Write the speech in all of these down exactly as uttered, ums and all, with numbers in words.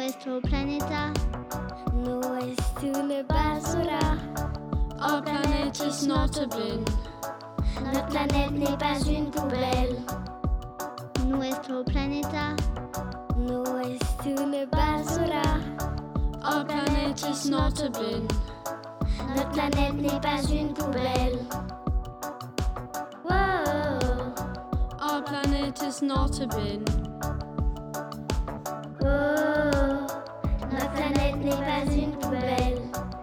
Nuestro planeta no es una basura. Our planet is not a bin. Notre planète n'est pas une poubelle. Nuestro planeta no es una basura. Our planet is not a bin. Notre planète n'est pas une poubelle. Wow. Our planet is not a bin. Oh. Notre planète n'est pas une poubelle.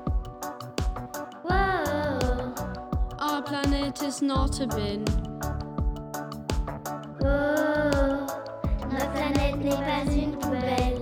Wow. Our planet is not a bin. Oh. Notre planète n'est pas une poubelle.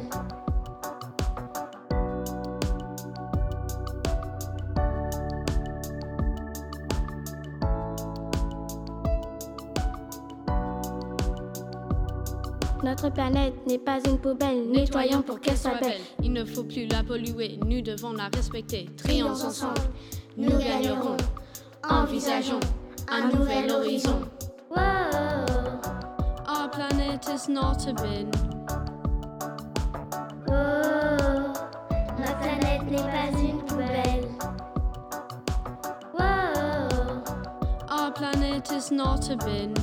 Notre planète n'est pas une poubelle, nettoyons pour qu'elle soit belle. Il ne faut plus la polluer, nous devons la respecter. Trions ensemble, nous gagnerons. Envisageons un nouvel horizon. Wow. Our planet is not a bin. Oh. Notre planète n'est pas une poubelle. Wow. Our planet is not a bin.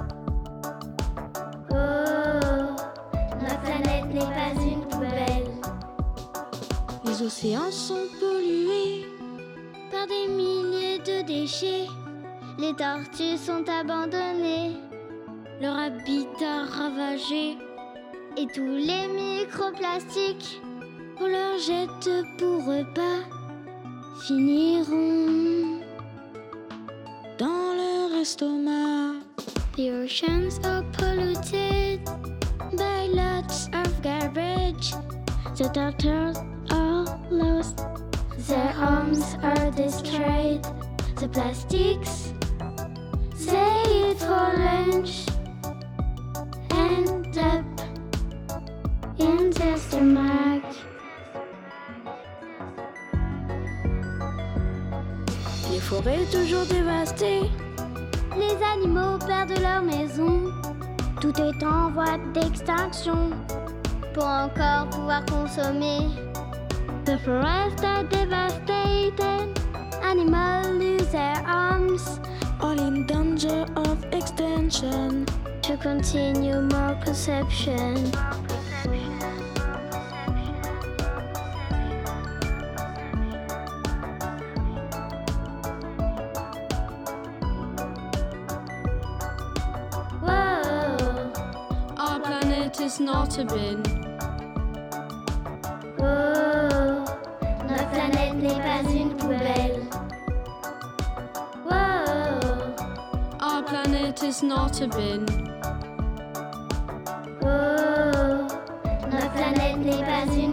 Oh. Notre planète n'est pas une poubelle. Les océans sont pollués Par des milliers de déchets, les tortues sont abandonnées, leur habitat ravagé. et tous les microplastiques On leur jette pour repas, finiront dans leur estomac. The oceans are polluted By lots of garbage, the turtles are lost. Their arms are destroyed. The plastics they eat for lunch end up in their stomach. Les forêts toujours dévastées, Les animaux perdent leur maison. Tout est en voie d'extinction pour encore pouvoir consommer. The forests are devastated. Animals lose their arms all in danger of extinction. to continue more consumption. Whoa. Our planet is not a bin. Oh, notre planète n'est pas une poubelle. Wow. Our planet is not a bin. Oh, notre planète n'est pas une